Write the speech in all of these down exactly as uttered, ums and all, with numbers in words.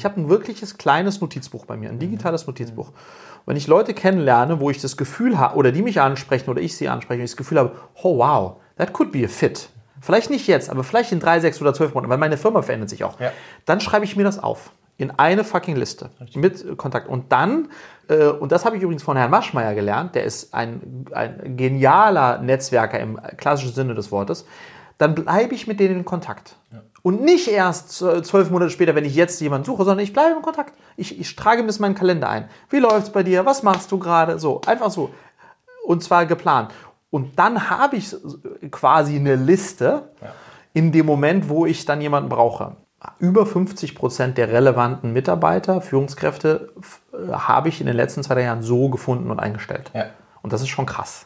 ich habe ein wirkliches kleines Notizbuch bei mir, ein digitales Notizbuch. Wenn ich Leute kennenlerne, wo ich das Gefühl habe, oder die mich ansprechen oder ich sie anspreche, und ich das Gefühl habe, oh wow, that could be a fit. Vielleicht nicht jetzt, aber vielleicht in drei, sechs oder zwölf Monaten, weil meine Firma verändert sich auch. Ja. Dann schreibe ich mir das auf. In eine fucking Liste. Richtig. Mit Kontakt. Und dann, äh, und das habe ich übrigens von Herrn Maschmeyer gelernt, der ist ein, ein genialer Netzwerker im klassischen Sinne des Wortes, dann bleibe ich mit denen in Kontakt. Ja. Und nicht erst zwölf Monate später, wenn ich jetzt jemanden suche, sondern ich bleibe in Kontakt. Ich, ich trage mir das in meinen Kalender ein. Wie läuft's bei dir? Was machst du gerade? So, einfach so. Und zwar geplant. Und dann habe ich quasi eine Liste ja. in dem Moment, wo ich dann jemanden brauche. Über fünfzig Prozent der relevanten Mitarbeiter, Führungskräfte, äh, habe ich in den letzten zwei, drei Jahren so gefunden und eingestellt. Ja. Und das ist schon krass.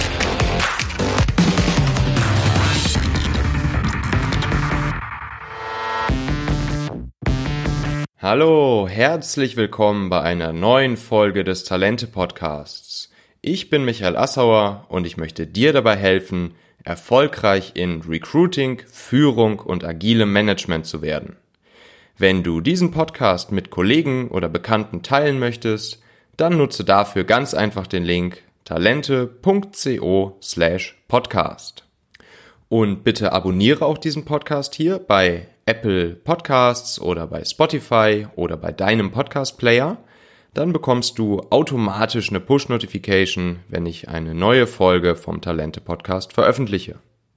Hallo, herzlich willkommen bei einer neuen Folge des Talente-Podcasts. Ich bin Michael Assauer und ich möchte dir dabei helfen, erfolgreich in Recruiting, Führung und agilem Management zu werden. Wenn du diesen Podcast mit Kollegen oder Bekannten teilen möchtest, dann nutze dafür ganz einfach den Link talente.co slash podcast. Und bitte abonniere auch diesen Podcast hier bei Apple Podcasts oder bei Spotify oder bei deinem Podcast-Player. Dann bekommst du automatisch eine Push-Notification, wenn ich eine neue Folge vom Talente-Podcast veröffentliche.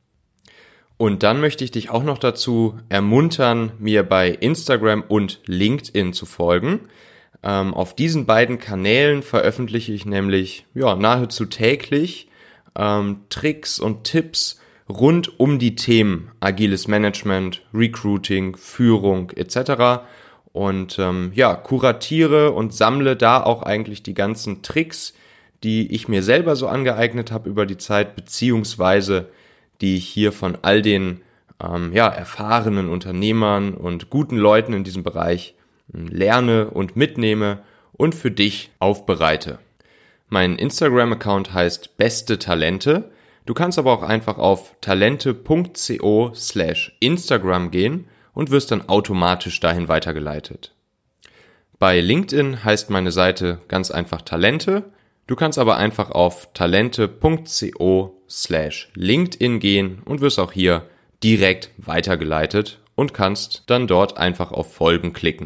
Und dann möchte ich dich auch noch dazu ermuntern, mir bei Instagram und LinkedIn zu folgen. Ähm, auf diesen beiden Kanälen veröffentliche ich nämlich ja, nahezu täglich ähm, Tricks und Tipps rund um die Themen agiles Management, Recruiting, Führung et cetera. Und ähm, ja, kuratiere und sammle da auch eigentlich die ganzen Tricks, die ich mir selber so angeeignet habe über die Zeit, beziehungsweise die ich hier von all den ähm, ja, erfahrenen Unternehmern und guten Leuten in diesem Bereich äh, lerne und mitnehme und für dich aufbereite. Mein Instagram-Account heißt Beste Talente. Du kannst aber auch einfach auf talente.co slash Instagram gehen und wirst dann automatisch dahin weitergeleitet. Bei LinkedIn heißt meine Seite ganz einfach Talente. Du kannst aber einfach auf talente.co slash LinkedIn gehen und wirst auch hier direkt weitergeleitet und kannst dann dort einfach auf Folgen klicken.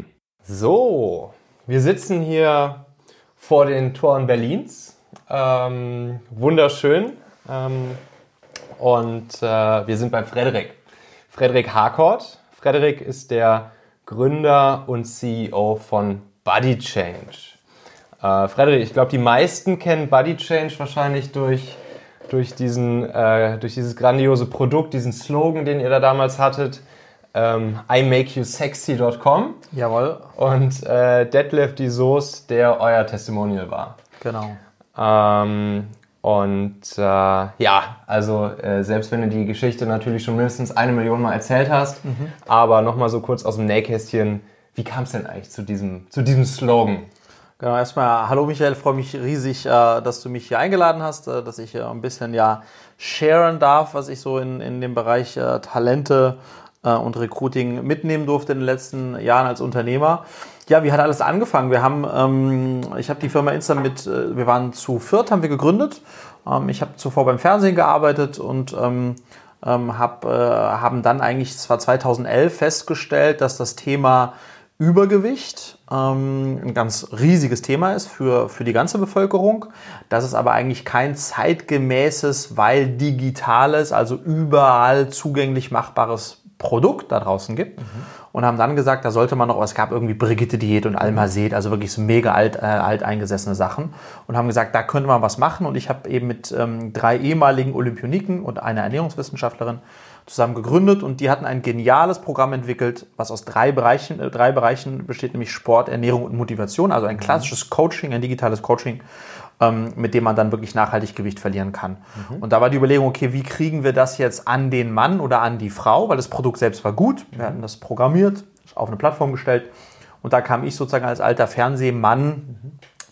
So, wir sitzen hier vor den Toren Berlins. Ähm, wunderschön. Ähm, und äh, wir sind bei Frederik. Frederik Harcourt. Frederik ist der Gründer und C E O von BodyChange. Äh, Frederik, ich glaube, die meisten kennen BodyChange wahrscheinlich durch, durch, diesen, äh, durch dieses grandiose Produkt, diesen Slogan, den ihr da damals hattet, ähm, I make you sexy dot com. Jawohl. Und äh, Detlef die Soos, der euer Testimonial war. Genau. Ähm, und äh, ja, also äh, selbst wenn du die Geschichte natürlich schon mindestens eine Million Mal erzählt hast, mhm. aber nochmal so kurz aus dem Nähkästchen, wie kam es denn eigentlich zu diesem, zu diesem Slogan? Genau, erstmal, hallo Michael, freue mich riesig, dass du mich hier eingeladen hast, dass ich ein bisschen ja sharen darf, was ich so in, in dem Bereich Talente und Recruiting mitnehmen durfte in den letzten Jahren als Unternehmer. Ja, wie hat alles angefangen? Wir haben, ähm, ich habe die Firma Insta mit, wir waren zu viert, haben wir gegründet. Ähm, ich habe zuvor beim Fernsehen gearbeitet und ähm, hab, äh, haben dann eigentlich, es war zweitausendelf, festgestellt, dass das Thema Übergewicht ähm, ein ganz riesiges Thema ist für, für die ganze Bevölkerung, dass es aber eigentlich kein zeitgemäßes, weil digitales, also überall zugänglich machbares Produkt da draußen gibt. Mhm. Und haben dann gesagt, da sollte man noch, es gab irgendwie Brigitte-Diät und Almased, also wirklich so mega alt, äh, alt eingesessene Sachen. Und haben gesagt, da könnte man was machen. Und ich habe eben mit ähm, drei ehemaligen Olympioniken und einer Ernährungswissenschaftlerin zusammen gegründet und die hatten ein geniales Programm entwickelt, was aus drei Bereichen, äh, drei Bereichen besteht, nämlich Sport, Ernährung und Motivation, also ein klassisches Coaching, ein digitales Coaching, ähm, mit dem man dann wirklich nachhaltig Gewicht verlieren kann. Mhm. Und da war die Überlegung, okay, wie kriegen wir das jetzt an den Mann oder an die Frau, weil das Produkt selbst war gut, wir hatten das programmiert, auf eine Plattform gestellt und da kam ich sozusagen als alter Fernsehmann, mhm.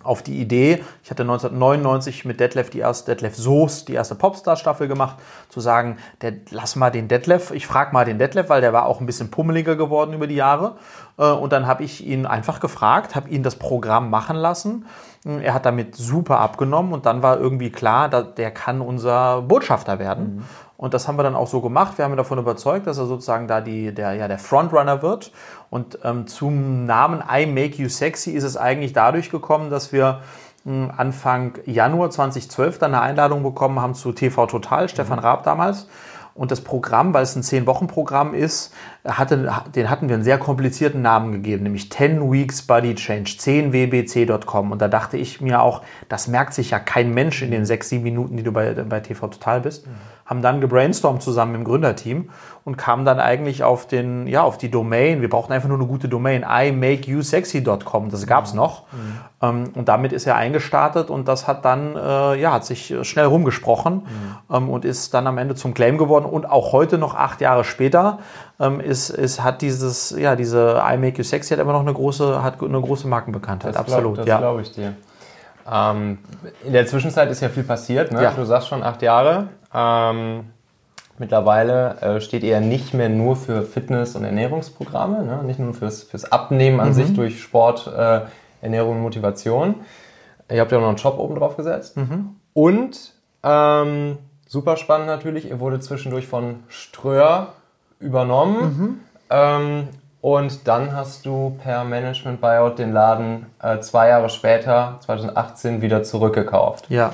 auf die Idee, ich hatte neunzehnhundertneunundneunzig mit Detlef die erste, Detlef Soest, die erste Popstar-Staffel gemacht, zu sagen, der, lass mal den Detlef, ich frage mal den Detlef, weil der war auch ein bisschen pummeliger geworden über die Jahre. Und dann habe ich ihn einfach gefragt, habe ihn das Programm machen lassen. Er hat damit super abgenommen und dann war irgendwie klar, der kann unser Botschafter werden. Mhm. Und das haben wir dann auch so gemacht. Wir haben ihn davon überzeugt, dass er sozusagen da die, der, ja, der Frontrunner wird. Und ähm, zum Namen I Make You Sexy ist es eigentlich dadurch gekommen, dass wir mh, Anfang Januar zweitausendzwölf dann eine Einladung bekommen haben zu T V Total, mhm. Stefan Raab damals. Und das Programm, weil es ein zehn-Wochen-Programm ist, hatte, den hatten wir einen sehr komplizierten Namen gegeben, nämlich ten Weeks Body Change, zehn W B C Punkt com. Und da dachte ich mir auch, das merkt sich ja kein Mensch in den sechs, sieben Minuten, die du bei, bei T V Total bist. Mhm. Haben dann gebrainstormt zusammen im Gründerteam und kamen dann eigentlich auf, den, ja, auf die Domain. Wir brauchten einfach nur eine gute Domain, I Make You Sexy Punkt com. Das gab es mhm. noch. Mhm. Ähm, und damit ist er eingestartet und das hat dann, äh, ja, hat sich schnell rumgesprochen mhm. ähm, und ist dann am Ende zum Claim geworden. Und auch heute noch acht Jahre später ähm, ist, ist, hat dieses, ja, diese I Make You Sexy hat immer noch eine große, hat eine große Markenbekanntheit. Das absolut. Glaub, das ja. glaube ich dir. Ähm, in der Zwischenzeit ist ja viel passiert, ne? Ja. Du sagst schon acht Jahre. Ähm, mittlerweile äh, steht ihr nicht mehr nur für Fitness- und Ernährungsprogramme, ne? Nicht nur fürs, fürs Abnehmen an mhm. sich durch Sport, äh, Ernährung und Motivation. Ihr habt ja auch noch einen Shop oben drauf gesetzt. Mhm. Und ähm, super spannend natürlich, ihr wurde zwischendurch von Ströer übernommen. Mhm. Ähm, Und dann hast du per Management Buyout den Laden äh, zwei Jahre später, zweitausendachtzehn, wieder zurückgekauft. Ja.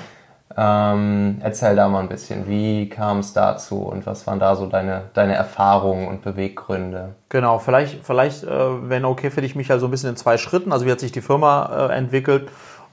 Ähm, erzähl da mal ein bisschen, wie kam es dazu und was waren da so deine, deine Erfahrungen und Beweggründe? Genau, vielleicht, vielleicht äh, wenn okay für dich, Michael, so ein bisschen in zwei Schritten. Also wie hat sich die Firma äh, entwickelt?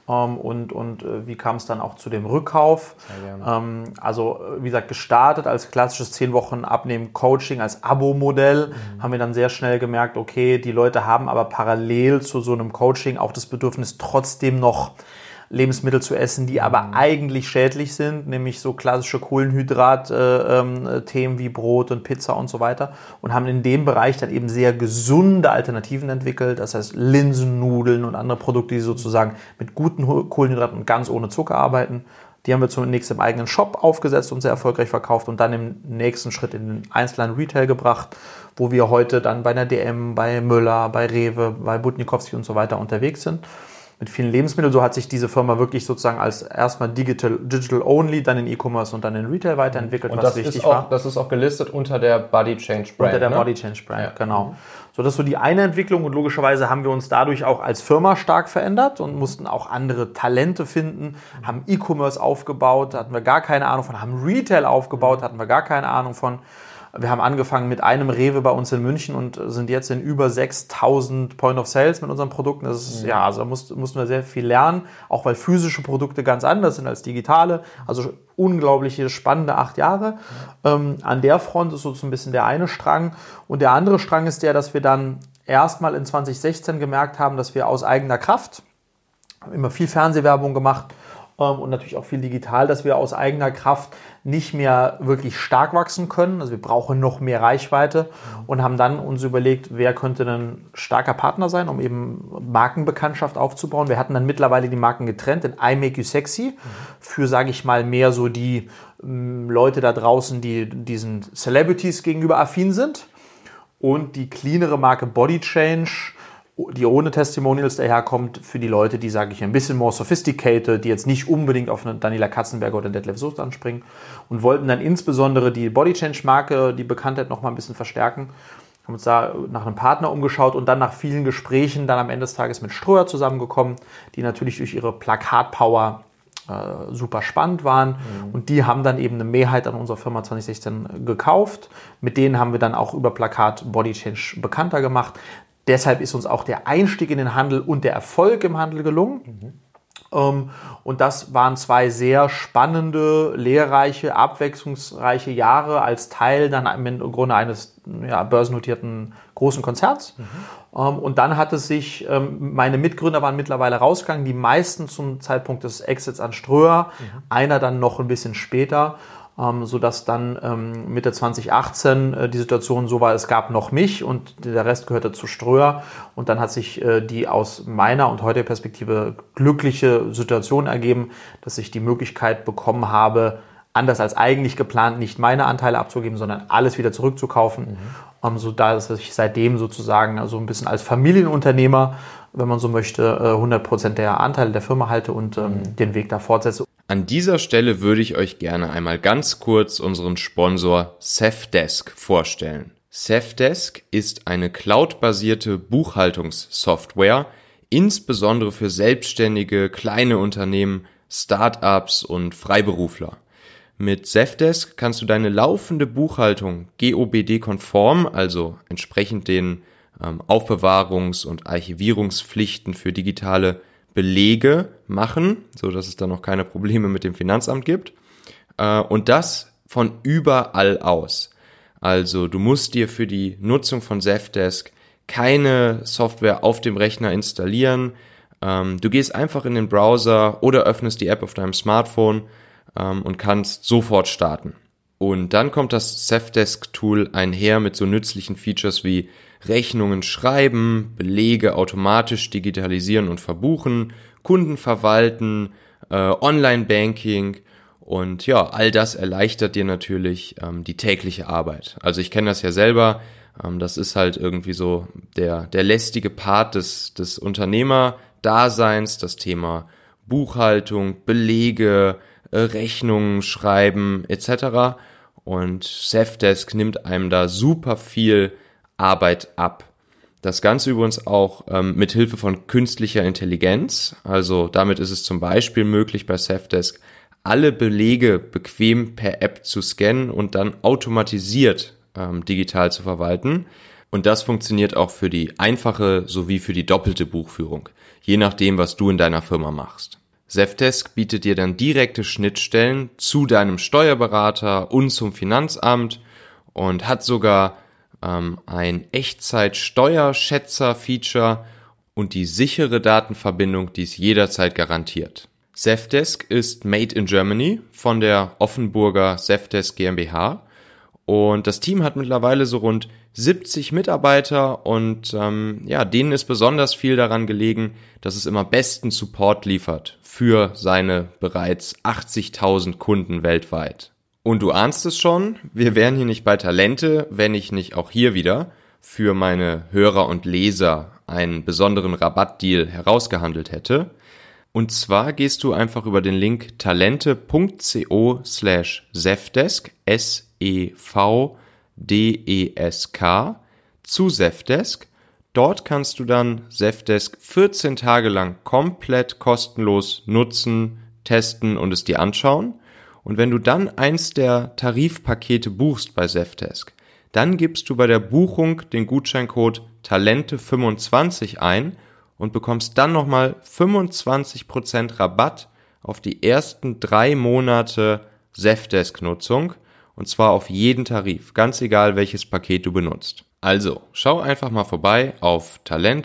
Und, und wie kam es dann auch zu dem Rückkauf? Ähm, also wie gesagt, gestartet als klassisches zehn Wochen Abnehmen-Coaching, als Abo-Modell, mhm. haben wir dann sehr schnell gemerkt, okay, die Leute haben aber parallel zu so einem Coaching auch das Bedürfnis, trotzdem noch Lebensmittel zu essen, die aber mhm. eigentlich schädlich sind, nämlich so klassische Kohlenhydrat-Themen äh, ähm, wie Brot und Pizza und so weiter, und haben in dem Bereich dann eben sehr gesunde Alternativen entwickelt, das heißt Linsennudeln und andere Produkte, die sozusagen mit guten Kohlenhydraten und ganz ohne Zucker arbeiten. Die haben wir zunächst im eigenen Shop aufgesetzt und sehr erfolgreich verkauft und dann im nächsten Schritt in den einzelnen Retail gebracht, wo wir heute dann bei einer D M, bei Müller, bei Rewe, bei Butnikowski und so weiter unterwegs sind. Mit vielen Lebensmitteln. So hat sich diese Firma wirklich sozusagen als erstmal Digital, Digital Only, dann in E-Commerce und dann in Retail weiterentwickelt, und was das wichtig ist auch, war. Das ist auch gelistet unter der Body Change Brand. Unter der ne? Body Change Brand, ja. genau. So, das ist so die eine Entwicklung und logischerweise haben wir uns dadurch auch als Firma stark verändert und mussten auch andere Talente finden, haben E-Commerce aufgebaut, da hatten wir gar keine Ahnung von, haben Retail aufgebaut, hatten wir gar keine Ahnung von. Wir haben angefangen mit einem Rewe bei uns in München und sind jetzt in über sechstausend Point of Sales mit unseren Produkten. Das ist, ja, also da mussten, mussten wir sehr viel lernen, auch weil physische Produkte ganz anders sind als digitale. Also unglaubliche, spannende acht Jahre. Ähm, an der Front ist so ein bisschen der eine Strang. Und der andere Strang ist der, dass wir dann erstmal in zwanzig sechzehn gemerkt haben, dass wir aus eigener Kraft, haben immer viel Fernsehwerbung gemacht, und natürlich auch viel digital, dass wir aus eigener Kraft nicht mehr wirklich stark wachsen können. Also wir brauchen noch mehr Reichweite und haben dann uns überlegt, wer könnte ein starker Partner sein, um eben Markenbekanntschaft aufzubauen. Wir hatten dann mittlerweile die Marken getrennt in I Make You Sexy für, sage ich mal, mehr so die ähm, Leute da draußen, die diesen Celebrities gegenüber affin sind, und die cleanere Marke Body Change, die ohne Testimonials daherkommt, für die Leute, die, sage ich, ein bisschen more sophisticated, die jetzt nicht unbedingt auf eine Daniela Katzenberger oder Detlef Soest anspringen, und wollten dann insbesondere die Body Change Marke, die Bekanntheit noch mal ein bisschen verstärken. Haben uns da nach einem Partner umgeschaut und dann nach vielen Gesprächen dann am Ende des Tages mit Ströer zusammengekommen, die natürlich durch ihre Plakatpower äh, super spannend waren. Mhm. Und die haben dann eben eine Mehrheit an unserer Firma zwanzig sechzehn gekauft. Mit denen haben wir dann auch über Plakat Body Change bekannter gemacht. Deshalb ist uns auch der Einstieg in den Handel und der Erfolg im Handel gelungen. Mhm. Ähm, und das waren zwei sehr spannende, lehrreiche, abwechslungsreiche Jahre als Teil dann im Grunde eines ja, börsennotierten großen Konzerns. Mhm. Ähm, und dann hat es sich, ähm, meine Mitgründer waren mittlerweile rausgegangen, die meisten zum Zeitpunkt des Exits an Ströer, mhm. einer dann noch ein bisschen später. ähm, sodass dann ähm, Mitte zwanzig achtzehn äh, die Situation so war, es gab noch mich und der Rest gehörte zu Ströer. Und dann hat sich äh, die aus meiner und heutiger Perspektive glückliche Situation ergeben, dass ich die Möglichkeit bekommen habe, anders als eigentlich geplant, nicht meine Anteile abzugeben, sondern alles wieder zurückzukaufen. Mhm. Um, so dass ich seitdem sozusagen so ein bisschen als Familienunternehmer, wenn man so möchte, hundert Prozent der Anteile der Firma halte und ähm, mhm. den Weg da fortsetze. An dieser Stelle würde ich euch gerne einmal ganz kurz unseren Sponsor Safdesk vorstellen. Safdesk ist eine cloudbasierte Buchhaltungssoftware, insbesondere für selbstständige, kleine Unternehmen, Startups und Freiberufler. Mit Safdesk kannst du deine laufende Buchhaltung G O B D-konform, also entsprechend den ähm, Aufbewahrungs- und Archivierungspflichten für digitale Belege machen, so dass es dann noch keine Probleme mit dem Finanzamt gibt. Äh, und das von überall aus. Also du musst dir für die Nutzung von Safdesk keine Software auf dem Rechner installieren. Ähm, du gehst einfach in den Browser oder öffnest die App auf deinem Smartphone und kannst sofort starten. Und dann kommt das Safdesk-Tool einher mit so nützlichen Features wie Rechnungen schreiben, Belege automatisch digitalisieren und verbuchen, Kunden verwalten, äh, Online-Banking und ja, all das erleichtert dir natürlich ähm, die tägliche Arbeit. Also ich kenne das ja selber, ähm, das ist halt irgendwie so der, der lästige Part des, des Unternehmerdaseins, das Thema Buchhaltung, Belege, Rechnungen schreiben et cetera. Und Safdesk nimmt einem da super viel Arbeit ab. Das Ganze übrigens auch ähm, mit Hilfe von künstlicher Intelligenz. Also damit ist es zum Beispiel möglich bei Safdesk, alle Belege bequem per App zu scannen und dann automatisiert ähm, digital zu verwalten. Und das funktioniert auch für die einfache sowie für die doppelte Buchführung, je nachdem, was du in deiner Firma machst. Safdesk bietet dir dann direkte Schnittstellen zu deinem Steuerberater und zum Finanzamt und hat sogar ähm, ein Echtzeit-Steuerschätzer-Feature und die sichere Datenverbindung, die es jederzeit garantiert. Safdesk ist made in Germany von der Offenburger Safdesk GmbH und das Team hat mittlerweile so rund siebzig Mitarbeiter und ähm, ja, denen ist besonders viel daran gelegen, dass es immer besten Support liefert für seine bereits achtzigtausend Kunden weltweit. Und du ahnst es schon, wir wären hier nicht bei Talente, wenn ich nicht auch hier wieder für meine Hörer und Leser einen besonderen Rabattdeal herausgehandelt hätte. Und zwar gehst du einfach über den Link talente.co slash Safdesk, S E V D E S K, zu Safdesk. Dort kannst du dann Safdesk vierzehn Tage lang komplett kostenlos nutzen, testen und es dir anschauen. Und wenn du dann eins der Tarifpakete buchst bei Safdesk, dann gibst du bei der Buchung den Gutscheincode Talente fünfundzwanzig ein und bekommst dann nochmal fünfundzwanzig Prozent Rabatt auf die ersten drei Monate Safdesk-Nutzung. Und zwar auf jeden Tarif, ganz egal welches Paket du benutzt. Also, schau einfach mal vorbei auf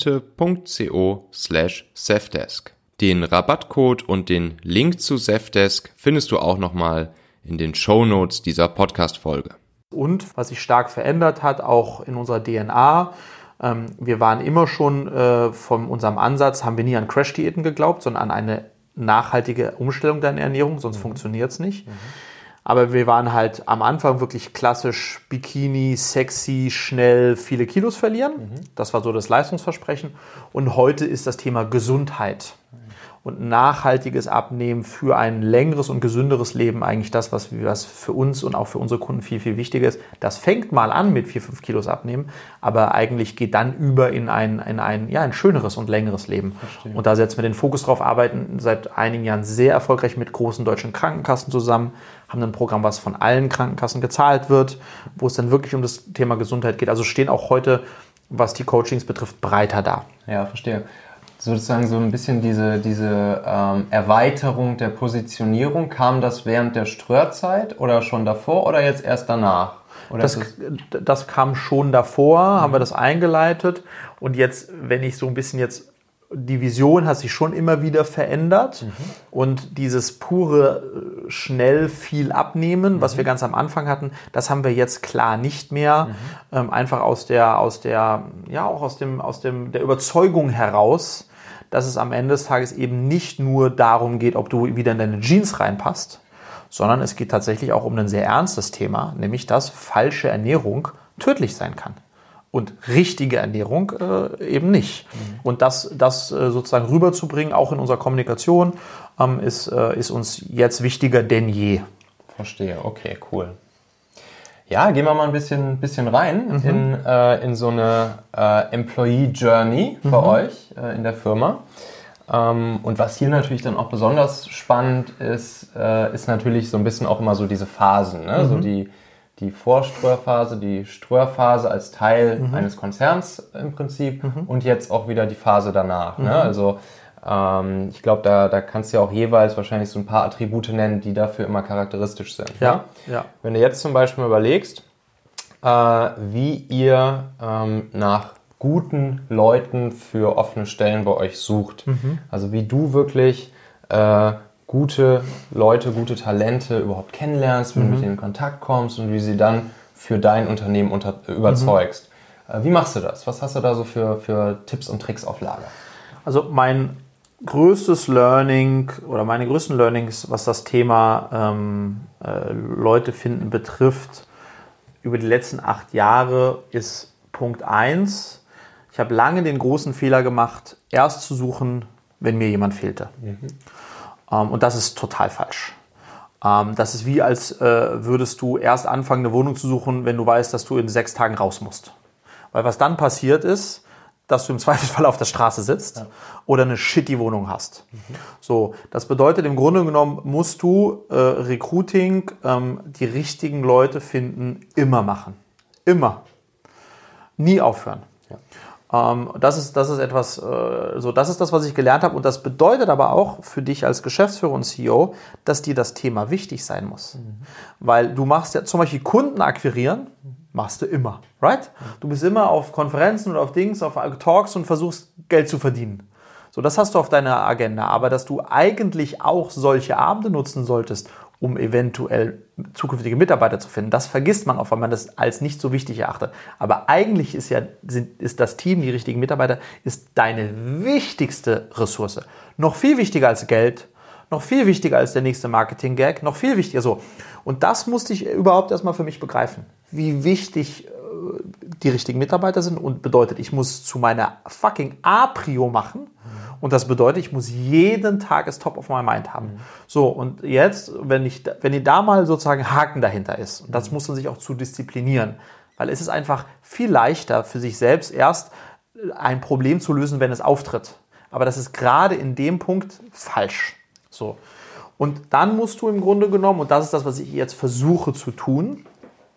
talente.co slash Safdesk. Den Rabattcode und den Link zu Safdesk findest du auch nochmal in den Shownotes dieser Podcast-Folge. Und was sich stark verändert hat, auch in unserer D N A, ähm, wir waren immer schon äh, von unserem Ansatz, haben wir nie an Crash-Diäten geglaubt, sondern an eine nachhaltige Umstellung deiner Ernährung, sonst mhm. funktioniert es nicht. Mhm. Aber wir waren halt am Anfang wirklich klassisch Bikini, sexy, schnell, viele Kilos verlieren. Mhm. Das war so das Leistungsversprechen. Und heute ist das Thema Gesundheit und nachhaltiges Abnehmen für ein längeres und gesünderes Leben eigentlich das, was, was für uns und auch für unsere Kunden viel, viel wichtiger ist. Das fängt mal an mit vier, fünf Kilos abnehmen, aber eigentlich geht dann über in ein, in ein, ja, ein schöneres und längeres Leben. Verstehe. Und da setzen wir den Fokus drauf, arbeiten seit einigen Jahren sehr erfolgreich mit großen deutschen Krankenkassen zusammen, haben ein Programm, was von allen Krankenkassen gezahlt wird, wo es dann wirklich um das Thema Gesundheit geht. Also stehen auch heute, was die Coachings betrifft, breiter da. Ja, verstehe. Sozusagen so ein bisschen diese, diese ähm, Erweiterung der Positionierung, kam das während der Ströer-Zeit oder schon davor oder jetzt erst danach? Oder das, das kam schon davor, mhm. haben wir das eingeleitet und jetzt, wenn ich so ein bisschen jetzt die Vision hat sich schon immer wieder verändert mhm. und dieses pure schnell viel abnehmen, mhm. was wir ganz am Anfang hatten, das haben wir jetzt klar nicht mehr. Mhm. Ähm, einfach aus der, aus der, ja auch aus dem, aus dem der Überzeugung heraus, dass es am Ende des Tages eben nicht nur darum geht, ob du wieder in deine Jeans reinpasst, sondern es geht tatsächlich auch um ein sehr ernstes Thema, nämlich dass falsche Ernährung tödlich sein kann. Und richtige Ernährung äh, eben nicht. Mhm. Und das, das äh, sozusagen rüberzubringen, auch in unserer Kommunikation, ähm, ist, äh, ist uns jetzt wichtiger denn je. Verstehe, okay, cool. Ja, gehen wir mal ein bisschen, bisschen rein mhm. in, äh, in so eine äh, Employee Journey bei mhm. euch äh, in der Firma. Ähm, und was hier natürlich dann auch besonders spannend ist, äh, ist natürlich so ein bisschen auch immer so diese Phasen, ne? Mhm. So die Die Vorströhrphase, die Ströhrphase als Teil mhm. eines Konzerns im Prinzip mhm. und jetzt auch wieder die Phase danach. Mhm. Ne? Also ähm, ich glaube, da, da kannst du ja auch jeweils wahrscheinlich so ein paar Attribute nennen, die dafür immer charakteristisch sind. Ja. Ne? Ja. Wenn du jetzt zum Beispiel mal überlegst, äh, wie ihr ähm, nach guten Leuten für offene Stellen bei euch sucht. Mhm. Also wie du wirklich äh, gute Leute, gute Talente überhaupt kennenlernst, wenn mhm. du mit denen in Kontakt kommst und wie sie dann für dein Unternehmen unter, überzeugst. Mhm. Wie machst du das? Was hast du da so für, für Tipps und Tricks auf Lager? Also mein größtes Learning oder meine größten Learnings, was das Thema ähm, äh, Leute finden betrifft, über die letzten acht Jahre ist Punkt eins. Ich habe lange den großen Fehler gemacht, erst zu suchen, wenn mir jemand fehlte. Mhm. Und das ist total falsch. Das ist wie, als würdest du erst anfangen, eine Wohnung zu suchen, wenn du weißt, dass du in sechs Tagen raus musst. Weil was dann passiert ist, dass du im Zweifelsfall auf der Straße sitzt ja. oder eine shitty Wohnung hast. Mhm. So, das bedeutet, im Grunde genommen musst du äh, Recruiting, ähm, die richtigen Leute finden, immer machen. Immer. Nie aufhören. Ja. Das ist, das ist etwas, so das ist das, was ich gelernt habe und das bedeutet aber auch für dich als Geschäftsführer und C E O, dass dir das Thema wichtig sein muss. Mhm. Weil du machst ja zum Beispiel Kunden akquirieren, machst du immer, right? Mhm. Du bist immer auf Konferenzen oder auf Dings, auf Talks und versuchst Geld zu verdienen. So, das hast du auf deiner Agenda, aber dass du eigentlich auch solche Abende nutzen solltest, um eventuell zukünftige Mitarbeiter zu finden. Das vergisst man oft, weil man das als nicht so wichtig erachtet. Aber eigentlich ist ja sind, ist das Team, die richtigen Mitarbeiter, ist deine wichtigste Ressource. Noch viel wichtiger als Geld, noch viel wichtiger als der nächste Marketing-Gag, noch viel wichtiger so. Und das musste ich überhaupt erstmal für mich begreifen, wie wichtig äh, die richtigen Mitarbeiter sind und bedeutet, ich muss zu meiner fucking A-Prio machen. Und das bedeutet, ich muss jeden Tag es top of my mind haben. Mhm. So, und jetzt, wenn ich, wenn ihr da mal sozusagen Haken dahinter ist, und das muss man sich auch zu disziplinieren, weil es ist einfach viel leichter für sich selbst erst ein Problem zu lösen, wenn es auftritt. Aber das ist gerade in dem Punkt falsch. So. Und dann musst du im Grunde genommen, und das ist das, was ich jetzt versuche zu tun,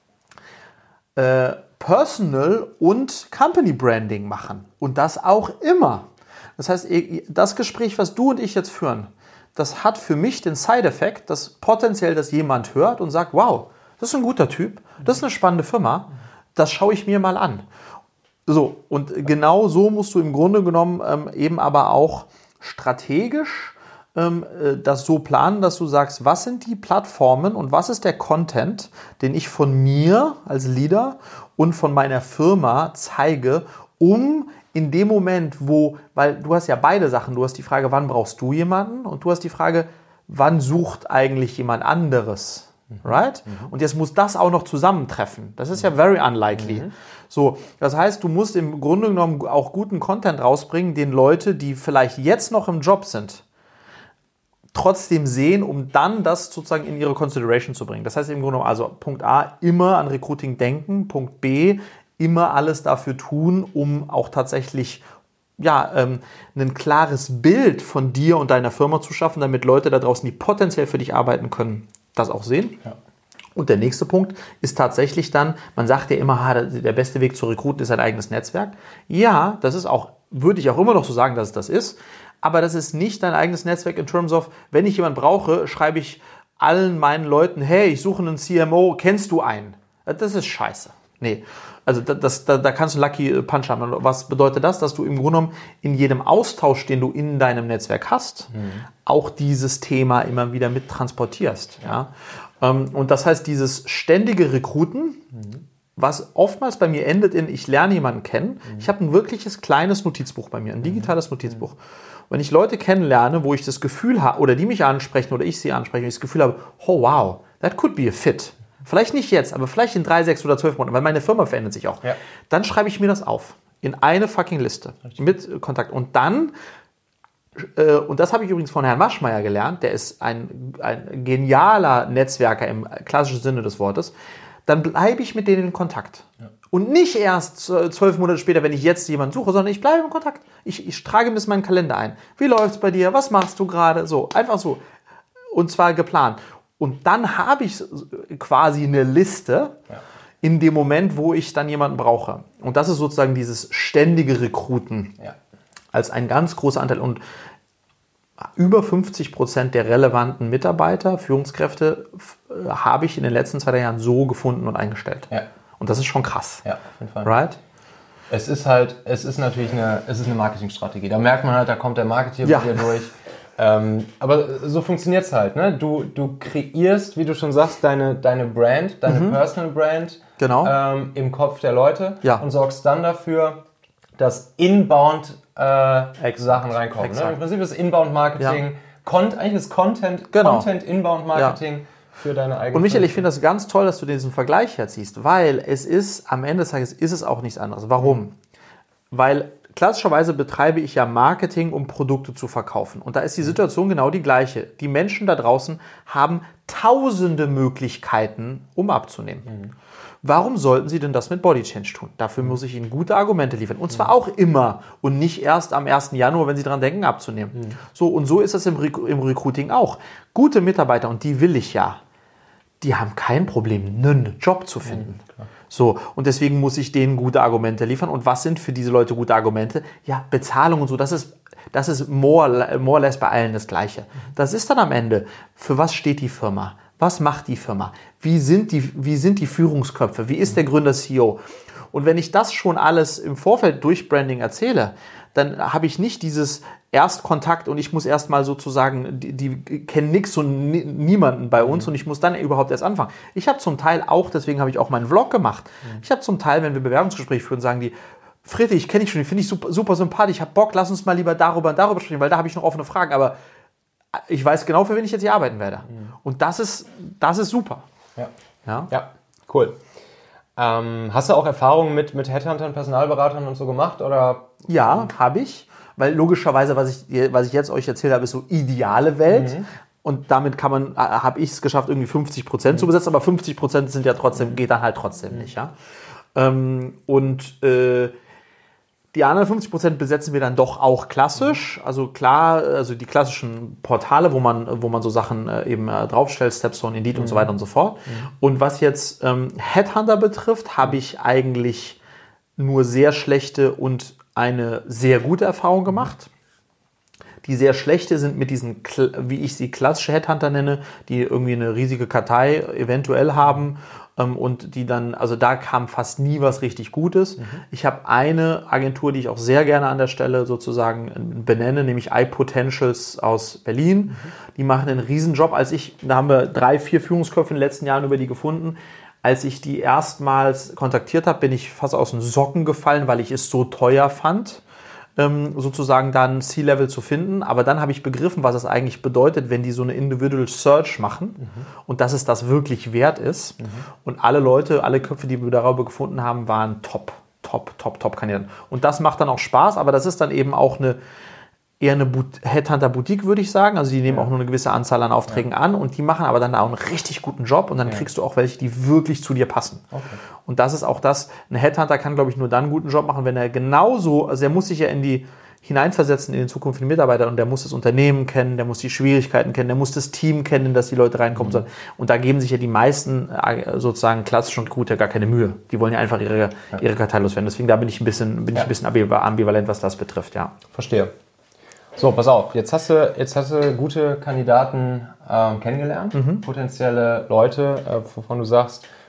äh, Personal und Company Branding machen. Und das auch immer. Das heißt, das Gespräch, was du und ich jetzt führen, das hat für mich den Side-Effekt, dass potenziell das jemand hört und sagt, wow, das ist ein guter Typ, das ist eine spannende Firma, das schaue ich mir mal an. So, und genau so musst du im Grunde genommen ähm, eben aber auch strategisch ähm, das so planen, dass du sagst, was sind die Plattformen und was ist der Content, den ich von mir als Leader und von meiner Firma zeige, um in dem Moment, wo, weil du hast ja beide Sachen, du hast die Frage, wann brauchst du jemanden und du hast die Frage, wann sucht eigentlich jemand anderes, right? Mhm. Und jetzt muss das auch noch zusammentreffen. Das ist ja very unlikely. Mhm. So, das heißt, du musst im Grunde genommen auch guten Content rausbringen, den Leute, die vielleicht jetzt noch im Job sind, trotzdem sehen, um dann das sozusagen in ihre Consideration zu bringen. Das heißt im Grunde genommen, also Punkt A, immer an Recruiting denken, Punkt B, immer alles dafür tun, um auch tatsächlich ja, ähm, ein klares Bild von dir und deiner Firma zu schaffen, damit Leute da draußen, die potenziell für dich arbeiten können, das auch sehen. Ja. Und der nächste Punkt ist tatsächlich dann, man sagt ja immer, der beste Weg zu rekruten ist ein eigenes Netzwerk. Ja, das ist auch, würde ich auch immer noch so sagen, dass es das ist, aber das ist nicht dein eigenes Netzwerk in terms of, wenn ich jemanden brauche, schreibe ich allen meinen Leuten, hey, ich suche einen C M O, kennst du einen? Das ist scheiße. Nee. Also das, da, da kannst du Lucky Punch haben. Was bedeutet das? Dass du im Grunde genommen in jedem Austausch, den du in deinem Netzwerk hast, mhm. auch dieses Thema immer wieder mit transportierst. Ja? Und das heißt, dieses ständige Rekruten, mhm. was oftmals bei mir endet in, ich lerne jemanden kennen. Mhm. Ich habe ein wirkliches kleines Notizbuch bei mir, ein digitales Notizbuch. Mhm. Wenn ich Leute kennenlerne, wo ich das Gefühl habe, oder die mich ansprechen oder ich sie anspreche, und ich das Gefühl habe, oh wow, that could be a fit. Vielleicht nicht jetzt, aber vielleicht in drei, sechs oder zwölf Monaten, weil meine Firma verändert sich auch. Ja. Dann schreibe ich mir das auf. In eine fucking Liste. Richtig. Mit Kontakt. Und dann, äh, und das habe ich übrigens von Herrn Maschmeyer gelernt, der ist ein, ein genialer Netzwerker im klassischen Sinne des Wortes, dann bleibe ich mit denen in Kontakt. Ja. Und nicht erst zwölf Monate später, wenn ich jetzt jemanden suche, sondern ich bleibe in Kontakt. Ich, ich trage mir das in meinen Kalender ein. Wie läuft's bei dir? Was machst du gerade? So, einfach so. Und zwar geplant. Und dann habe ich quasi eine Liste ja. in dem Moment, wo ich dann jemanden brauche. Und das ist sozusagen dieses ständige Rekruten ja. als ein ganz großer Anteil. Und über fünfzig Prozent der relevanten Mitarbeiter, Führungskräfte, f- habe ich in den letzten zwei, drei Jahren so gefunden und eingestellt. Ja. Und das ist schon krass. Ja, auf jeden Fall. Right? Es ist halt, es ist natürlich eine, es ist eine Marketingstrategie. Da merkt man halt, da kommt der Marketeer ja. bei dir durch. Ähm, aber so funktioniert es halt. Ne? Du, du kreierst, wie du schon sagst, deine, deine Brand, deine mhm. Personal Brand genau. ähm, im Kopf der Leute ja. und sorgst dann dafür, dass inbound äh, Sachen reinkommen. Ne? Im Prinzip ist Inbound-Marketing, ja. Con- eigentlich ist Content, genau. Content Inbound-Marketing ja. für deine eigene Und Michael, ich finde das ganz toll, dass du diesen Vergleich herziehst, weil es ist, am Ende des Tages ist es auch nichts anderes. Warum? Mhm. Weil klassischerweise betreibe ich ja Marketing, um Produkte zu verkaufen. Und da ist die Situation genau die gleiche. Die Menschen da draußen haben tausende Möglichkeiten, um abzunehmen. Mhm. Warum sollten sie denn das mit Body Change tun? Dafür muss ich ihnen gute Argumente liefern. Und zwar auch immer und nicht erst am ersten Januar, wenn sie daran denken, abzunehmen. Mhm. So, und so ist das im, Rec- im Recruiting auch. Gute Mitarbeiter, und die will ich ja, die haben kein Problem, einen Job zu finden. Mhm, so, und deswegen muss ich denen gute Argumente liefern. Und was sind für diese Leute gute Argumente? Ja, Bezahlung und so, das ist, das ist more, more or less bei allen das Gleiche. Das ist dann am Ende, für was steht die Firma? Was macht die Firma? Wie sind die, wie sind die Führungsköpfe? Wie ist der Gründer C E O? Und wenn ich das schon alles im Vorfeld durch Branding erzähle, dann habe ich nicht dieses Erstkontakt und ich muss erstmal sozusagen, die, die kennen nichts und ni- niemanden bei uns mhm. und ich muss dann überhaupt erst anfangen. Ich habe zum Teil auch, deswegen habe ich auch meinen Vlog gemacht, mhm. ich habe zum Teil, wenn wir Bewerbungsgespräche führen, sagen die, Fritte, ich kenne dich schon, die finde ich super, super sympathisch, ich habe Bock, lass uns mal lieber darüber und darüber sprechen, weil da habe ich noch offene Fragen, aber ich weiß genau, für wen ich jetzt hier arbeiten werde. Mhm. Und das ist, das ist super. Ja, ja? ja, cool. Ähm, hast du auch Erfahrungen mit, mit Headhuntern, Personalberatern und so gemacht? Oder? Ja, habe ich. Weil logischerweise, was ich, was ich jetzt euch erzählt habe, ist so ideale Welt. Mhm. Und damit kann man, habe ich es geschafft, irgendwie fünfzig Prozent mhm. zu besetzen, aber fünfzig Prozent sind ja trotzdem, geht dann halt trotzdem mhm. nicht. Ja? Ähm, und äh, die anderen fünfzig Prozent besetzen wir dann doch auch klassisch. Also klar, also die klassischen Portale, wo man, wo man so Sachen äh, eben äh, draufstellt, Stepstone, Indeed mhm. und so weiter und so fort. Mhm. Und was jetzt ähm, Headhunter betrifft, habe ich eigentlich nur sehr schlechte und eine sehr gute Erfahrung gemacht. Die sehr schlechte sind mit diesen, wie ich sie klassische Headhunter nenne, die irgendwie eine riesige Kartei eventuell haben ähm, und die dann, also da kam fast nie was richtig Gutes. Mhm. Ich habe eine Agentur, die ich auch sehr gerne an der Stelle sozusagen benenne, nämlich iPotentials aus Berlin. Mhm. Die machen einen Riesenjob. Als ich, da haben wir drei, vier Führungsköpfe in den letzten Jahren über die gefunden. Als ich die erstmals kontaktiert habe, bin ich fast aus den Socken gefallen, weil ich es so teuer fand, ähm, sozusagen dann C-Level zu finden. Aber dann habe ich begriffen, was es eigentlich bedeutet, wenn die so eine Individual Search machen mhm. und dass es das wirklich wert ist. Mhm. Und alle Leute, alle Köpfe, die wir darüber gefunden haben, waren top, top, top, top Kandidaten. Und das macht dann auch Spaß, aber das ist dann eben auch eine eher eine Headhunter-Boutique, würde ich sagen. Also die nehmen ja. auch nur eine gewisse Anzahl an Aufträgen ja. an und die machen aber dann auch einen richtig guten Job und dann ja. kriegst du auch welche, die wirklich zu dir passen. Okay. Und das ist auch das, ein Headhunter kann, glaube ich, nur dann einen guten Job machen, wenn er genauso, also er muss sich ja in die hineinversetzen in den zukünftigen Mitarbeiter und der muss das Unternehmen kennen, der muss die Schwierigkeiten kennen, der muss das Team kennen, dass die Leute reinkommen sollen. Und da geben sich ja die meisten sozusagen klassischen Recruiter gar keine Mühe. Die wollen ja einfach ihre, ja. ihre Kartei loswerden. Deswegen da bin ich ein bisschen, bin ja. ich ein bisschen ambivalent, was das betrifft. Ja. Verstehe. So, pass auf, jetzt hast du, jetzt hast du gute Kandidaten ähm, kennengelernt, mhm. potenzielle Leute, äh, wovon du sagst,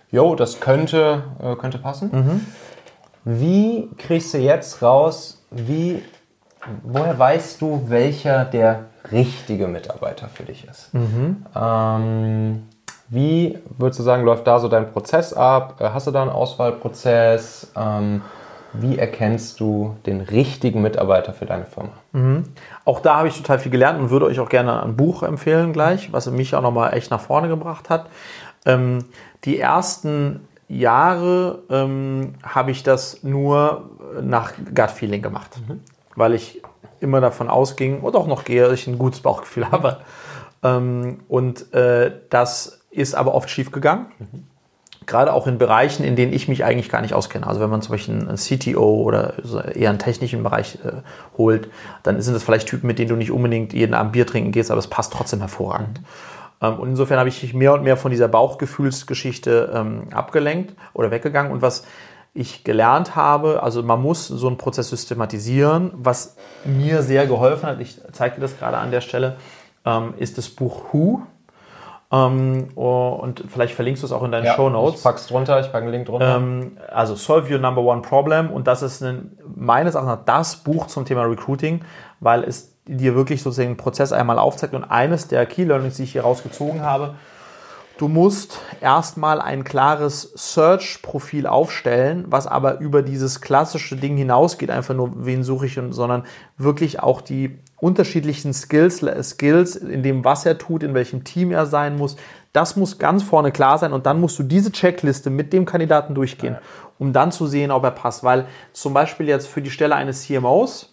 jo, das könnte, äh, könnte passen. Mhm. Wie kriegst du jetzt raus, wie, woher weißt du, welcher der richtige Mitarbeiter für dich ist? Mhm. Ähm, wie würdest du sagen, läuft da so dein Prozess ab? Hast du da einen Auswahlprozess? Ähm, wie erkennst du den richtigen Mitarbeiter für deine Firma? Mhm. Auch da habe ich total viel gelernt und würde euch auch gerne ein Buch empfehlen gleich, was mich auch nochmal echt nach vorne gebracht hat. Ähm, die ersten Jahre ähm, habe ich das nur nach Gut-Feeling gemacht, mhm. weil ich immer davon ausging und auch noch gehe, dass ich ein gutes Bauchgefühl habe. Ähm, und äh, das ist aber oft schief gegangen. Mhm. Gerade auch in Bereichen, in denen ich mich eigentlich gar nicht auskenne. Also wenn man zum Beispiel einen C T O oder so eher einen technischen Bereich äh, holt, dann sind das vielleicht Typen, mit denen du nicht unbedingt jeden Abend Bier trinken gehst, aber es passt trotzdem hervorragend. Mhm. Ähm, und insofern habe ich mich mehr und mehr von dieser Bauchgefühlsgeschichte ähm, abgelenkt oder weggegangen. Und was ich gelernt habe, also man muss so einen Prozess systematisieren. Was mir sehr geholfen hat, ich zeige dir das gerade an der Stelle, ähm, ist das Buch Who. Um, und vielleicht verlinkst du es auch in deinen ja, Shownotes. Ich pack's drunter, ich packe einen Link drunter. Um, also Solve Your Number One Problem, und das ist ein, meines Erachtens das Buch zum Thema Recruiting, weil es dir wirklich sozusagen den Prozess einmal aufzeigt. Und eines der Key Learnings, die ich hier rausgezogen habe, du musst erstmal ein klares Search-Profil aufstellen, was aber über dieses klassische Ding hinausgeht, einfach nur, wen suche ich, und, sondern wirklich auch die unterschiedlichen Skills, Skills in dem, was er tut, in welchem Team er sein muss. Das muss ganz vorne klar sein, und dann musst du diese Checkliste mit dem Kandidaten durchgehen, ja. um dann zu sehen, ob er passt. Weil zum Beispiel jetzt für die Stelle eines C M Os,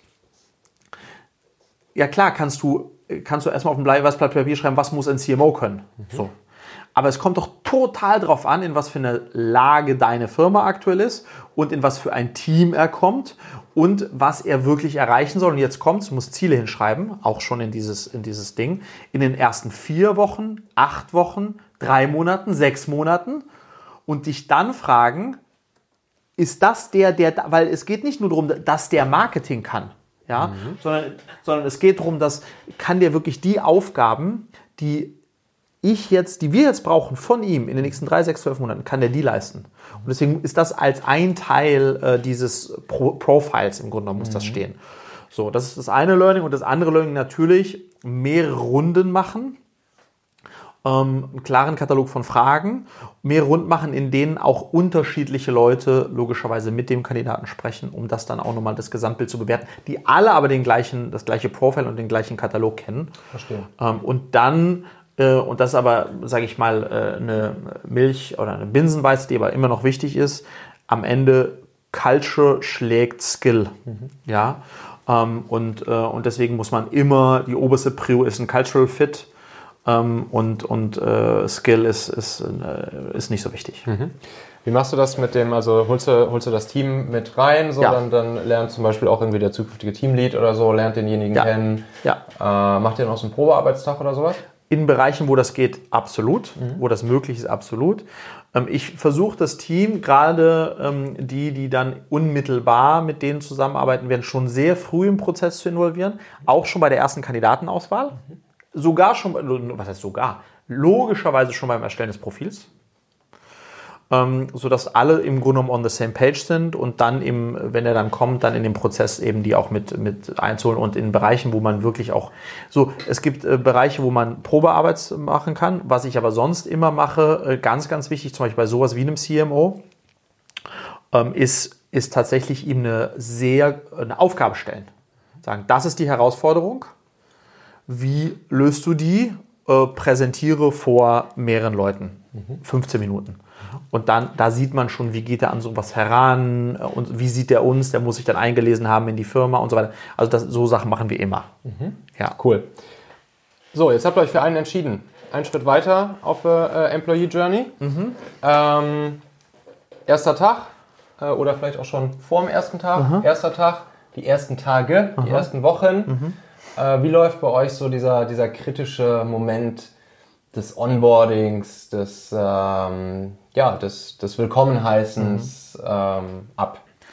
ja klar, kannst du, kannst du erstmal auf ein weißes Blatt Papier schreiben, was muss ein C M O können. Mhm. So. Aber es kommt doch total drauf an, in was für eine Lage deine Firma aktuell ist und in was für ein Team er kommt und was er wirklich erreichen soll. Und jetzt kommt's, du musst Ziele hinschreiben, auch schon in dieses, in dieses Ding, in den ersten vier Wochen, acht Wochen, drei Monaten, sechs Monaten, und dich dann fragen, ist das der, der, weil es geht nicht nur darum, dass der Marketing kann, ja, mhm. sondern, sondern es geht darum, dass, kann der wirklich die Aufgaben, die ich jetzt, die wir jetzt brauchen von ihm in den nächsten drei, sechs, zwölf Monaten, kann der die leisten. Und deswegen ist das als ein Teil äh, dieses Pro- Profiles im Grunde genommen, muss mhm. das stehen. So, das ist das eine Learning. Und das andere Learning natürlich, mehrere Runden machen, ähm, einen klaren Katalog von Fragen, mehrere Runden machen, in denen auch unterschiedliche Leute logischerweise mit dem Kandidaten sprechen, um das dann auch nochmal das Gesamtbild zu bewerten, die alle aber den gleichen, das gleiche Profil und den gleichen Katalog kennen. Verstehe. Ähm, und dann Und das ist aber, sage ich mal, eine Milch- oder eine Binsenweisheit, die aber immer noch wichtig ist. Am Ende, Culture schlägt Skill. Mhm. Ja? Und, und deswegen muss man immer, die oberste Prio ist ein Cultural Fit, und, und Skill ist, ist, ist nicht so wichtig. Mhm. Wie machst du das mit dem, also holst du, holst du das Team mit rein, so, ja. dann, dann lernt zum Beispiel auch irgendwie der zukünftige Teamlead oder so, lernt denjenigen ja. kennen. Ja. Äh, macht ihr noch so einen Probearbeitstag oder sowas? In Bereichen, wo das geht, absolut, mhm. wo das möglich ist, absolut. Ich versuche das Team, gerade die, die dann unmittelbar mit denen zusammenarbeiten werden, schon sehr früh im Prozess zu involvieren, auch schon bei der ersten Kandidatenauswahl, mhm. sogar schon, was heißt sogar, logischerweise schon beim Erstellen des Profils, ähm, sodass alle im Grunde genommen on the same page sind und dann, im, wenn er dann kommt, dann in dem Prozess eben die auch mit, mit einzuholen, und in Bereichen, wo man wirklich auch, so, es gibt äh, Bereiche, wo man Probearbeit machen kann, was ich aber sonst immer mache, äh, ganz, ganz wichtig, zum Beispiel bei sowas wie einem C M O, ähm, ist, ist tatsächlich ihm eine sehr, eine Aufgabe stellen. Sagen, das ist die Herausforderung, wie löst du die? Äh, präsentiere vor mehreren Leuten, mhm. fünfzehn Minuten. Und dann, da sieht man schon, wie geht er an sowas heran und wie sieht er uns, der muss sich dann eingelesen haben in die Firma und so weiter. Also das, so Sachen machen wir immer. Mhm. Ja, cool. So, jetzt habt ihr euch für einen entschieden. Einen Schritt weiter auf der äh, Employee Journey. Mhm. Ähm, erster Tag äh, oder vielleicht auch schon vor dem ersten Tag. Mhm. Erster Tag, die ersten Tage, mhm. die ersten Wochen. Mhm. Äh, wie läuft bei euch so dieser, dieser kritische Moment des Onboardings, des, ähm, ja, des, des Willkommenheißens mhm. ähm, ab?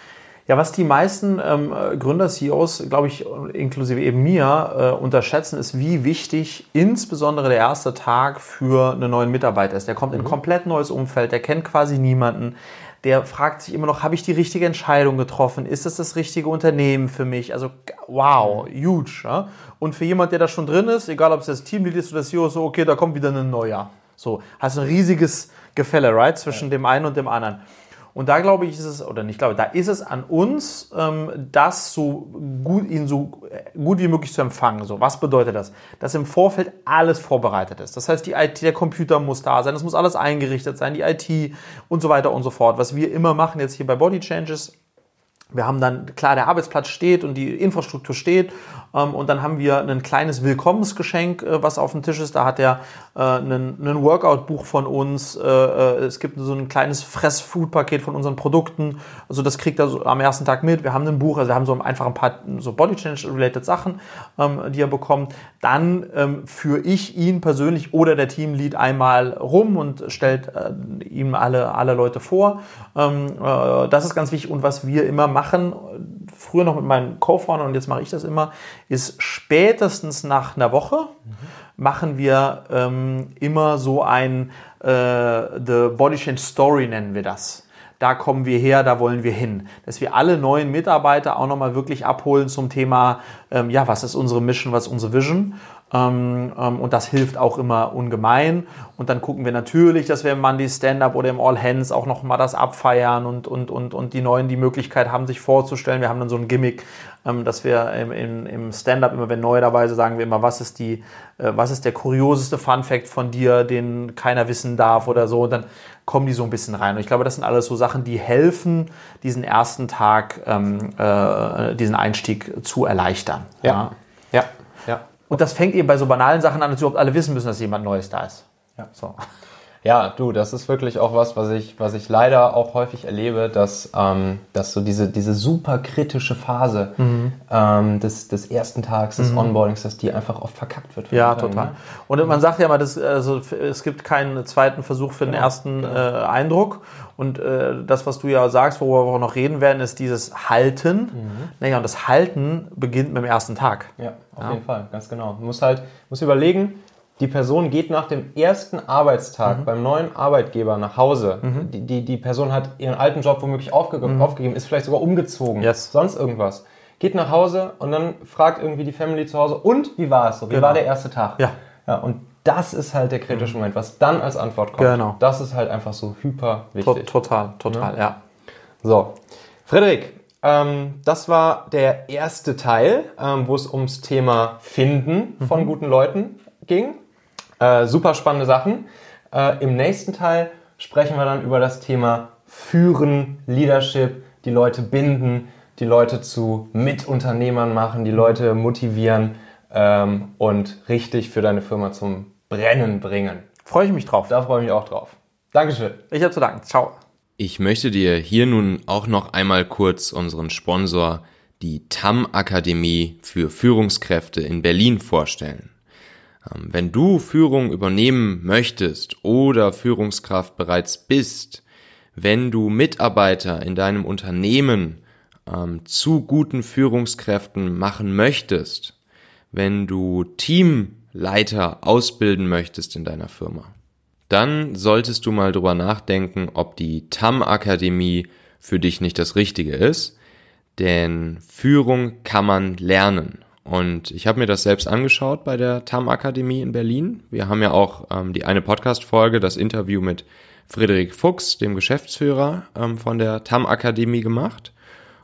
Ja, was die meisten ähm, Gründer, C E Os, glaube ich, inklusive eben mir, äh, unterschätzen, ist, wie wichtig insbesondere der erste Tag für einen neuen Mitarbeiter ist. Der kommt mhm. in ein komplett neues Umfeld, der kennt quasi niemanden. Der fragt sich immer noch, habe ich die richtige Entscheidung getroffen? Ist das das richtige Unternehmen für mich? Also, wow, huge. Ja? Und für jemand, der da schon drin ist, egal ob es das Teamlead ist oder C E O, so, okay, da kommt wieder ein neuer. So, hast ein riesiges Gefälle, right, zwischen ja. dem einen und dem anderen. Und da glaube ich, ist es, oder nicht glaube, da ist es an uns, ähm, das so gut, ihn so gut wie möglich zu empfangen. So, was bedeutet das? Dass im Vorfeld alles vorbereitet ist. Das heißt, die I T, der Computer muss da sein, es muss alles eingerichtet sein, die I T und so weiter und so fort. Was wir immer machen jetzt hier bei Body Changes, wir haben dann, klar, der Arbeitsplatz steht und die Infrastruktur steht ähm, und dann haben wir ein kleines Willkommensgeschenk, äh, was auf dem Tisch ist. Da hat er äh, ein Workout-Buch von uns. Äh, äh, es gibt so ein kleines Fress-Food-Paket von unseren Produkten. Also das kriegt er so am ersten Tag mit. Wir haben ein Buch, also wir haben so einfach ein paar so Body-Change-related Sachen, ähm, die er bekommt. Dann ähm, führe ich ihn persönlich oder der Teamlead einmal rum und stellt äh, ihm alle, alle Leute vor. Ähm, äh, das ist ganz wichtig. Und was wir immer machen, machen, früher noch mit meinen Co-Foundern und jetzt mache ich das immer, ist spätestens nach einer Woche mhm. machen wir ähm, immer so ein äh, The Body Change Story nennen wir das. Da kommen wir her, da wollen wir hin. Dass wir alle neuen Mitarbeiter auch nochmal wirklich abholen zum Thema, ähm, ja, was ist unsere Mission, was ist unsere Vision? Ähm, ähm, und das hilft auch immer ungemein. Und dann gucken wir natürlich, dass wir im Monday Stand-Up oder im All Hands auch nochmal das abfeiern und, und, und, und die Neuen die Möglichkeit haben, sich vorzustellen. Wir haben dann so ein Gimmick, ähm, dass wir im, im, im Stand-Up immer, wenn Neue dabei sind, sagen wir immer, was ist, die, äh, was ist der kurioseste Fun-Fact von dir, den keiner wissen darf oder so. Und dann kommen die so ein bisschen rein. Und ich glaube, das sind alles so Sachen, die helfen, diesen ersten Tag, ähm, äh, diesen Einstieg zu erleichtern. Ja, ja, ja. ja. Und das fängt eben bei so banalen Sachen an, dass überhaupt alle wissen müssen, dass jemand Neues da ist. Ja, so. Ja, du, das ist wirklich auch was, was ich, was ich leider auch häufig erlebe, dass, ähm, dass so diese, diese super kritische Phase mhm. ähm, des, des ersten Tags, des mhm. Onboardings, dass die einfach oft verkackt wird. Ja, total. Ne? Und man sagt ja immer, dass, also, es gibt keinen zweiten Versuch für den genau, ersten genau. Äh, Eindruck. Und äh, das, was du ja sagst, worüber wir auch noch reden werden, ist dieses Halten. Mhm. Naja, und das Halten beginnt mit dem ersten Tag. Ja, auf ja. jeden Fall, ganz genau. Du musst halt musst überlegen, die Person geht nach dem ersten Arbeitstag mhm. beim neuen Arbeitgeber nach Hause. Mhm. Die, die, die Person hat ihren alten Job womöglich aufge- mhm. aufgegeben, ist vielleicht sogar umgezogen, yes. sonst irgendwas. Geht nach Hause und dann fragt irgendwie die Family zu Hause, und wie war es so? Wie genau. war der erste Tag? Ja. Ja, und das ist halt der kritische Moment, was dann als Antwort kommt. Genau. Das ist halt einfach so hyper wichtig. Total, total, ja. ja. So, Frederik, ähm, das war der erste Teil, ähm, wo es ums Thema Finden von mhm. guten Leuten ging. Äh, super spannende Sachen. Äh, Im nächsten Teil sprechen wir dann über das Thema Führen, Leadership, die Leute binden, die Leute zu Mitunternehmern machen, die Leute motivieren ähm, und richtig für deine Firma zum Brennen bringen. Freue ich mich drauf. Da freue ich mich auch drauf. Dankeschön. Ich habe zu danken. Ciao. Ich möchte dir hier nun auch noch einmal kurz unseren Sponsor, die T A M-Akademie für Führungskräfte in Berlin, vorstellen. Wenn du Führung übernehmen möchtest oder Führungskraft bereits bist, wenn du Mitarbeiter in deinem Unternehmen ähm, zu guten Führungskräften machen möchtest, wenn du Teamleiter ausbilden möchtest in deiner Firma, dann solltest du mal drüber nachdenken, ob die T A M-Akademie für dich nicht das Richtige ist, denn Führung kann man lernen. Und ich habe mir das selbst angeschaut bei der T A M-Akademie in Berlin. Wir haben ja auch ähm, die eine Podcast-Folge, das Interview mit Frederik Fuchs, dem Geschäftsführer ähm, von der T A M-Akademie, gemacht.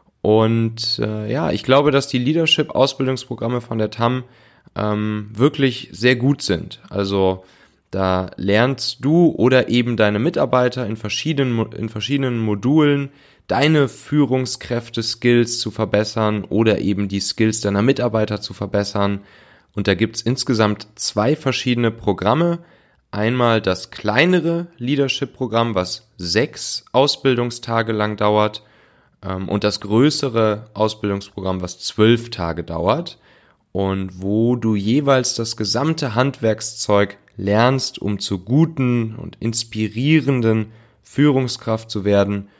Und äh, ja, ich glaube, dass die Leadership-Ausbildungsprogramme von der T A M ähm, wirklich sehr gut sind. Also da lernst du oder eben deine Mitarbeiter in verschiedenen, in verschiedenen Modulen deine Führungskräfte-Skills zu verbessern oder eben die Skills deiner Mitarbeiter zu verbessern. Und da gibt's insgesamt zwei verschiedene Programme. Einmal das kleinere Leadership-Programm, was sechs Ausbildungstage lang dauert, ähm, und das größere Ausbildungsprogramm, was zwölf Tage dauert und wo du jeweils das gesamte Handwerkszeug lernst, um zu guten und inspirierenden Führungskraft zu werden.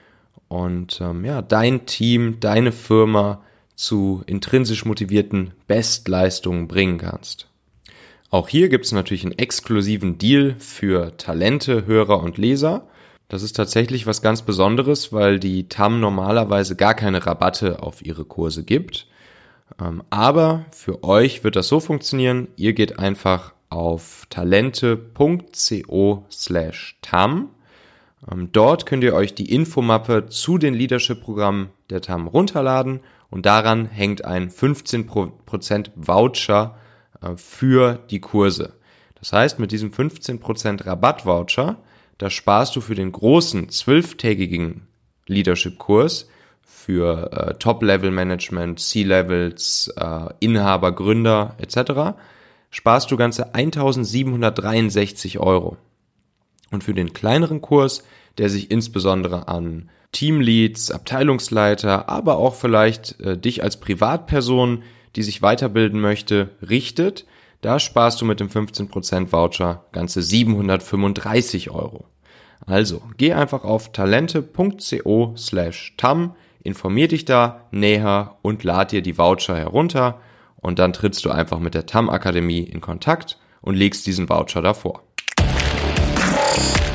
und ähm, ja, dein Team, deine Firma zu intrinsisch motivierten Bestleistungen bringen kannst. Auch hier gibt es natürlich einen exklusiven Deal für Talente, Hörer und Leser. Das ist tatsächlich was ganz Besonderes, weil die T A M normalerweise gar keine Rabatte auf ihre Kurse gibt. Aber für euch wird das so funktionieren, ihr geht einfach auf talente.co slash tam. Dort könnt ihr euch die Infomappe zu den Leadership-Programmen der T A M runterladen und daran hängt ein fünfzehn Prozent Voucher für die Kurse. Das heißt, mit diesem fünfzehn Prozent Rabatt-Voucher, da sparst du für den großen zwölftägigen Leadership-Kurs für äh, Top-Level-Management, C-Levels, äh, Inhaber, Gründer et cetera sparst du ganze eintausendsiebenhundertdreiundsechzig Euro. Und für den kleineren Kurs, der sich insbesondere an Teamleads, Abteilungsleiter, aber auch vielleicht äh, dich als Privatperson, die sich weiterbilden möchte, richtet, da sparst du mit dem fünfzehn Prozent Voucher ganze siebenhundertfünfunddreißig Euro. Also, geh einfach auf talente.co slash tam, informier dich da näher und lad dir die Voucher herunter und dann trittst du einfach mit der T A M Akademie in Kontakt und legst diesen Voucher davor.